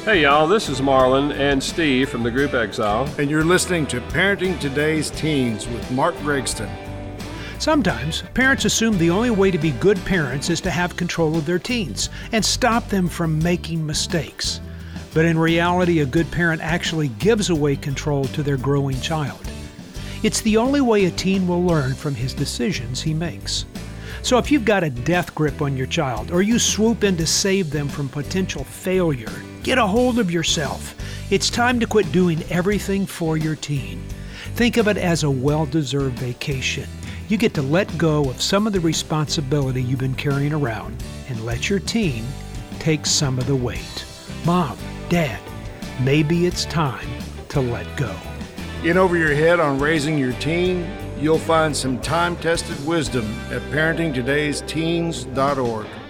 Hey y'all, this is Marlon and Steve from the group Exile. And you're listening to Parenting Today's Teens with Mark Gregston. Sometimes parents assume the only way to be good parents is to have control of their teens and stop them from making mistakes. But in reality, a good parent actually gives away control to their growing child. It's the only way a teen will learn from his decisions he makes. So if you've got a death grip on your child, or you swoop in to save them from potential failure, get a hold of yourself. It's time to quit doing everything for your teen. Think of it as a well-deserved vacation. You get to let go of some of the responsibility you've been carrying around and let your teen take some of the weight. Mom, Dad, maybe it's time to let go. In over your head on raising your teen, you'll find some time-tested wisdom at parentingtodaysteens.org.